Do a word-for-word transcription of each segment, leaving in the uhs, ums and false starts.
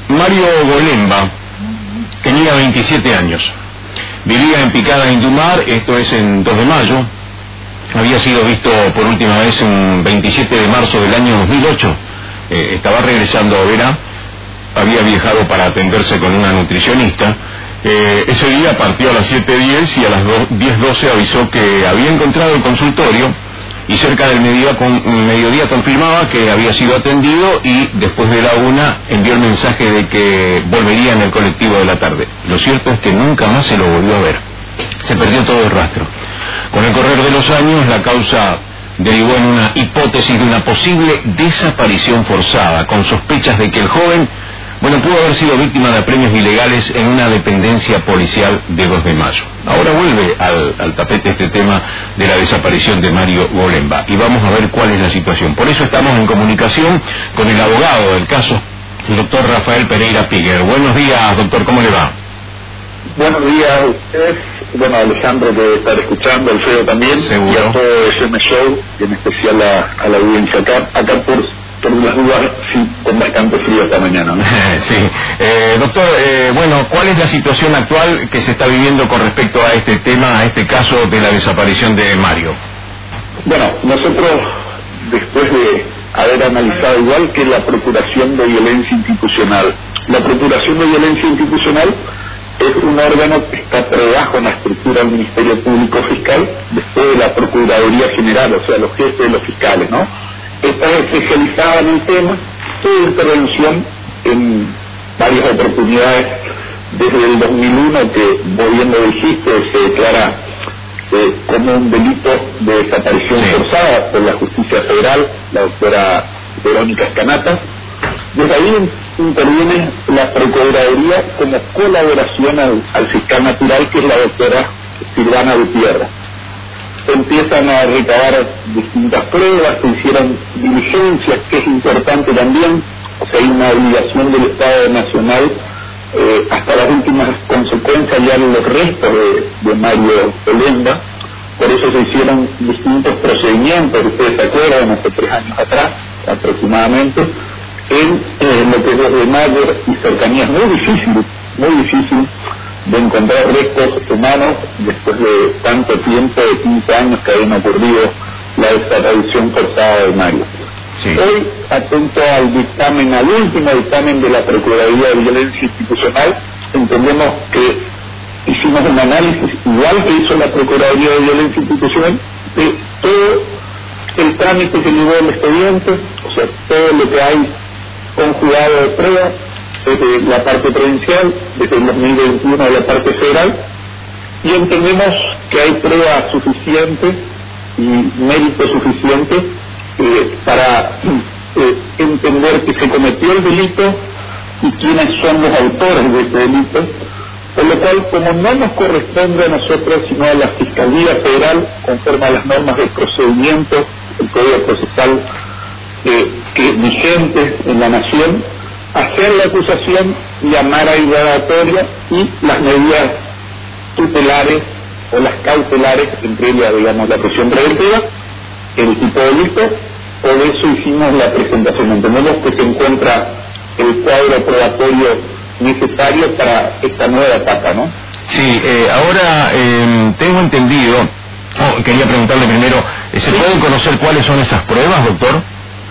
Mario Golemba tenía veintisiete años. Vivía en Picada Indumar, esto es en dos de mayo. Había sido visto por última vez un veintisiete de marzo del año dos mil ocho. Eh, estaba regresando a Oberá. Había viajado para atenderse con una nutricionista. Eh, ese día partió a las siete diez y a las diez doce avisó que había encontrado el consultorio y cerca del mediodía, con, mediodía confirmaba que había sido atendido y después de la una envió el mensaje de que volvería en el colectivo de la tarde. Lo cierto es que nunca más se lo volvió a ver. Se perdió todo el rastro. Con el correr de los años, la causa derivó en una hipótesis de una posible desaparición forzada, con sospechas de que el joven, bueno, pudo haber sido víctima de apremios ilegales en una dependencia policial de dos de mayo. Ahora vuelve al, al tapete este tema de la desaparición de Mario Golemba y vamos a ver cuál es la situación. Por eso estamos en comunicación con el abogado del caso, el doctor Rafael Pereira Piguer. Buenos días, doctor, ¿cómo le va? Buenos días a ustedes, bueno, a Alejandro que está escuchando, Alfredo también, seguro, y a todo ese M Show, y en especial a, a la audiencia acá, acá por, por las dudas, sí, con bastante frío esta mañana, ¿no? Sí, eh, doctor, eh, bueno, ¿cuál es la situación actual que se está viviendo con respecto a este tema, a este caso de la desaparición de Mario? Bueno, nosotros, después de haber analizado igual que la Procuración de Violencia Institucional, la Procuración de Violencia Institucional es un órgano que está por debajo en la estructura del Ministerio Público Fiscal, después de la Procuraduría General, o sea, los jefes de los fiscales, ¿no? Está especializada en el tema, tuvo intervención en varias oportunidades desde el dos mil uno, que, vos bien lo dijiste, se declara eh, como un delito de desaparición sí. forzada por la justicia federal, la doctora Verónica Escanata. Desde ahí interviene la Procuraduría como colaboración al, al fiscal natural, que es la doctora Silvana Gutiérrez. Empiezan a recabar distintas pruebas, se hicieron diligencias, que es importante también, o sea, hay una obligación del Estado Nacional eh, hasta las últimas consecuencias ya los restos de, de Mario Golemba. Por eso se hicieron distintos procedimientos, ustedes se acuerdan, hace tres años atrás aproximadamente, en eh, lo que es los de mayor y cercanías. Muy difícil, muy difícil de encontrar restos humanos después de tanto tiempo, de quince años que habían ocurrido la desaparición forzada de Mario. Sí. Hoy, atento al dictamen, al último dictamen de la Procuraduría de Violencia Institucional, entendemos que hicimos un análisis igual que hizo la Procuraduría de Violencia Institucional de todo el trámite que llevó el expediente, o sea, todo lo que hay conjugado de pruebas, desde la parte provincial, desde el dos mil veintiuno de la parte federal, y entendemos que hay pruebas suficientes y méritos suficientes eh, para eh, entender que se cometió el delito y quiénes son los autores de este delito, por lo cual, como no nos corresponde a nosotros, sino a la Fiscalía Federal, conforme a las normas de procedimiento, el Código Procesal eh, que es vigente en la Nación, hacer la acusación, llamar a indagatoria y las medidas tutelares o las cautelares, entre ellas, digamos, la prisión preventiva, el tipo de delito. Por eso hicimos la presentación. Entendemos que se encuentra el cuadro probatorio necesario para esta nueva etapa, ¿no? Sí, eh, ahora eh, tengo entendido, oh, quería preguntarle primero, ¿se pueden conocer cuáles son esas pruebas, doctor?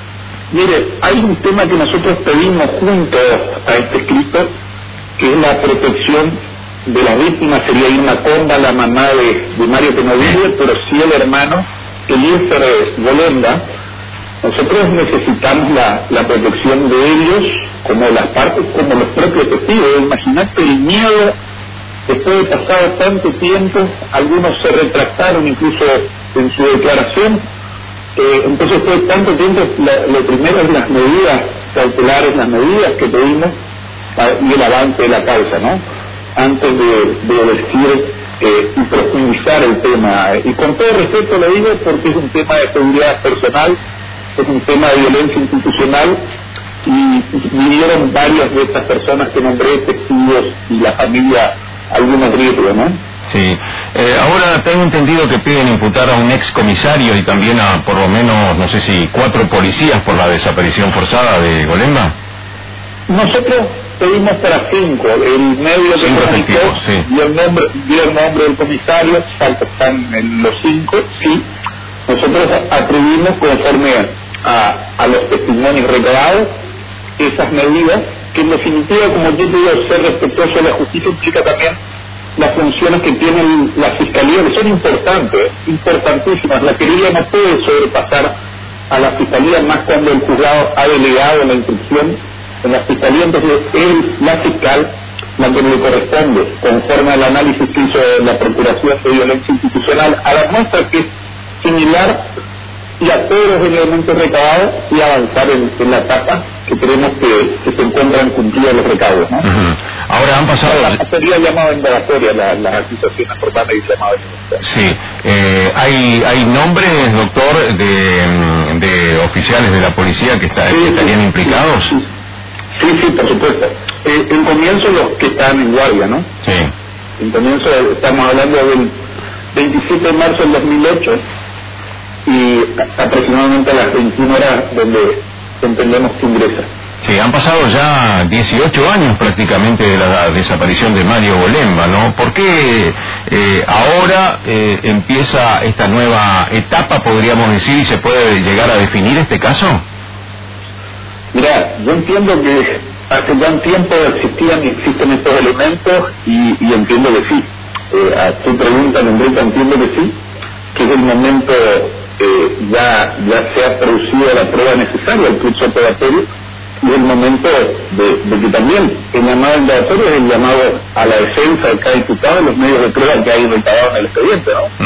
Mire, hay un tema que nosotros pedimos junto a este escrito, que es la protección de las víctimas. Sería Irma Conda, la mamá de, de Mario, que no vive, pero sí el hermano, Eliezer Golemba. Nosotros necesitamos la, la protección de ellos, como las partes, como los propios testigos. Imagínate el miedo, después de pasado tanto tiempo, algunos se retractaron incluso en su declaración. Eh, entonces fue tanto tiempo, la, lo primero es las medidas cautelares, las medidas que pedimos uh, y el avance de la causa, ¿no? Antes de, de decir eh, y profundizar el tema. Y con todo respeto lo digo porque es un tema de seguridad personal, es un tema de violencia institucional y vivieron varias de estas personas que nombré, testigos y la familia, algunos riesgos, ¿no? Sí. Eh, ahora tengo entendido que piden imputar a un ex comisario y también a por lo menos, no sé si, cuatro policías por la desaparición forzada de Golemba. Nosotros pedimos para cinco. El medio que Cinco comunicó testigos, sí. dio el nombre, dio el nombre del comisario, falta están en los cinco, sí. Nosotros atribuimos conforme a, a los testimonios recabados esas medidas, que en definitiva, como yo te digo, ser respetuoso de la justicia implica también las funciones que tiene la Fiscalía, que son importantes, importantísimas. La querella no puede sobrepasar a la Fiscalía, más cuando el juzgado ha delegado la instrucción en la Fiscalía. Entonces es la fiscal la que le corresponde, conforme al análisis que hizo la Procuración de Violencia Institucional, a la muestra que es similar y a todos los elementos recabados, y avanzar en, en la etapa que creemos que, que se encuentran cumplidos los recaudos, ¿no? Uh-huh. Ahora han pasado... Ahora, sería llamado indagatoria la, las acusaciones por parte de llamado indagatoria. Sí, eh, ¿hay, ¿hay nombres, doctor, de, de oficiales de la policía que, está, sí, que estarían sí, implicados? Sí, sí, sí, por supuesto. Eh, en comienzo los que están en guardia, ¿no? Sí. En comienzo estamos hablando del veintisiete de marzo del dos mil ocho, y aproximadamente a las veintiuna horas donde entendemos que ingresa. Sí, han pasado ya dieciocho años prácticamente de la desaparición de Mario Bolemba, ¿no? ¿Por qué eh, ahora eh, empieza esta nueva etapa, podríamos decir, y se puede llegar a definir este caso? Mira, yo entiendo que hace ya un tiempo existían y existen estos elementos, y, y entiendo que sí. Eh, a tu pregunta, Mendoza, entiendo que sí, que es el momento, eh, ya, ya se ha producido la prueba necesaria, el curso operatorio, y el momento de, de que también el llamado indagatorio es el llamado a la defensa de cada diputado, los medios de prueba que hay recabados en el expediente, ¿no?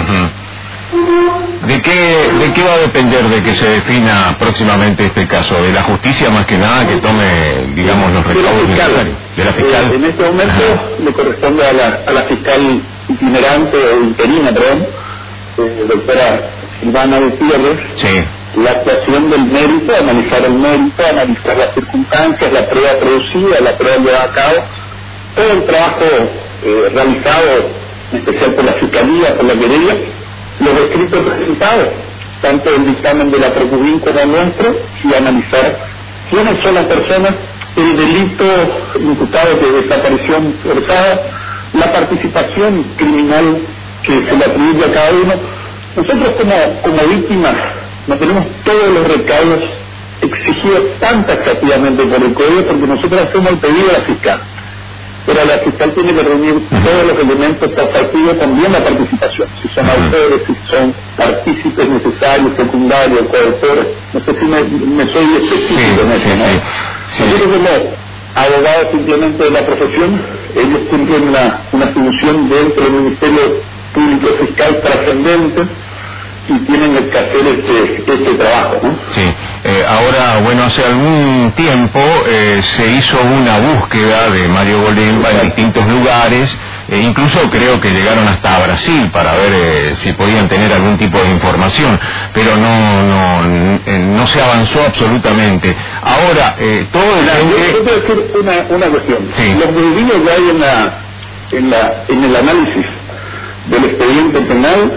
Uh-huh. ¿De qué, ¿De qué va a depender de que se defina próximamente este caso? ¿De la justicia más que nada que tome, digamos, los recaudos necesarios? ¿De la fiscal? Eh, en este momento uh-huh. le corresponde a la, a la fiscal itinerante o interina, perdón, eh, doctora Silvana Gutiérrez, sí. La actuación del mérito, analizar el mérito, analizar las circunstancias, la prueba producida, la prueba llevada a cabo, todo el trabajo eh, realizado, en especial por la Fiscalía, por la querella, los escritos presentados, tanto el dictamen de la Procubín como el nuestro, y analizar quiénes son las personas, el delito imputado de desaparición forzada, la participación criminal que se le atribuye a cada uno. Nosotros como, como víctimas no tenemos todos los recaudos exigidos tan taxativamente por el código, porque nosotros hacemos el pedido a la fiscal, pero la fiscal tiene que reunir todos los elementos taxativos, también la participación, si son autores, si son partícipes necesarios, secundarios, coautores. No sé si me, me soy específico en eso, ¿no? Sí, sí. Nosotros como abogados simplemente de la profesión, ellos cumplen una, una función dentro del Ministerio Público Fiscal trascendente, y tienen que hacer este, este trabajo, ¿no? Sí. Eh, ahora, bueno, hace algún tiempo eh, se hizo una búsqueda de Mario Bolemba en distintos lugares, e incluso creo que llegaron hasta Brasil para ver eh, si podían tener algún tipo de información, pero no no eh, no se avanzó absolutamente. Ahora, eh, todo el... Yo, yo te voy a decir una, una cuestión. Sí. Los desvíos que hay en, la, en, la, en el análisis del expediente penal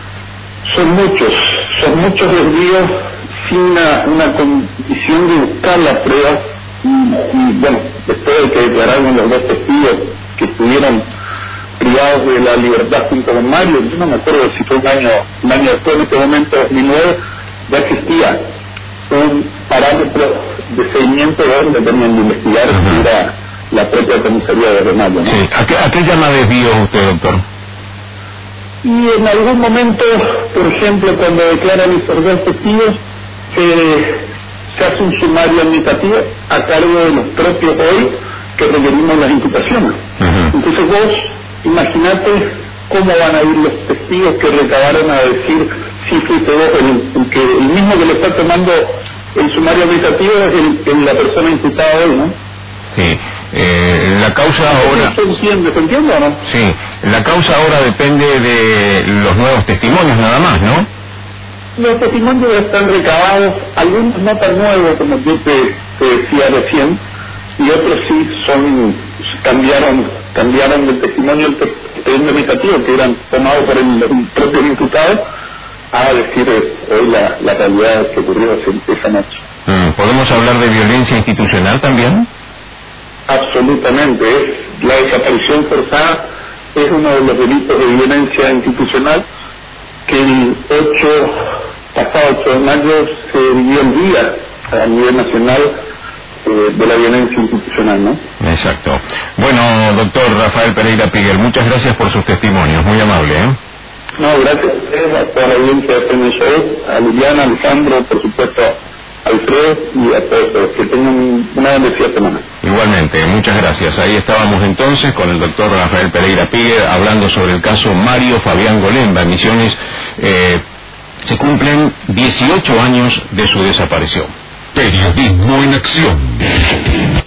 son muchos, son muchos desvíos sin una, una condición de buscar la prueba, y, y bueno, después de que declararon los dos testigos que estuvieron privados de la libertad junto con Mario, yo no me acuerdo si fue un año, un año después, en este momento, dos mil nueve, ya existía un parámetro de seguimiento donde tenían de investigar, uh-huh. que era la propia comisaría de Renaldo, ¿no? Sí. ¿A qué, ¿A qué llama desvío usted, doctor? Y en algún momento, por ejemplo, cuando declaran esos dos testigos, se, se hace un sumario administrativo a cargo de los propios hoy que requerimos las imputaciones. Uh-huh. Entonces vos, imaginate cómo van a ir los testigos que recabaron a decir si fuiste vos, el, el, que, el mismo que le está tomando el sumario administrativo es el, el, la persona imputada hoy, ¿no? Sí. Eh, la causa ahora... ¿Se entiende? ¿Se entiende o no? Sí, la causa ahora depende de los nuevos testimonios nada más, ¿no? Los testimonios están recabados, algunos no tan nuevos como yo te, te decía recién, y otros sí son, cambiaron, cambiaron del testimonio del expediente administrativo que eran tomados por el, el propio imputado a decir hoy la, la realidad que ocurrió esa noche. Mm, ¿Podemos hablar de violencia institucional también? Absolutamente. absolutamente. La desaparición forzada es uno de los delitos de violencia institucional que el ocho, pasado ocho de mayo se vivió el día a nivel nacional eh, de la violencia institucional, ¿no? Exacto. Bueno, doctor Rafael Pereira Piguel, muchas gracias por sus testimonios, muy amable, ¿eh? No, gracias a ustedes, a toda la audiencia de P N Show, a Liliana, a Alejandro, por supuesto a Alfredo y a todos, que tengan una bendecida semana. Igualmente, muchas gracias. Ahí estábamos entonces con el doctor Rafael Pereira Piguel hablando sobre el caso Mario Fabián Golemba en Misiones. Eh, se cumplen dieciocho años de su desaparición. Periodismo en acción.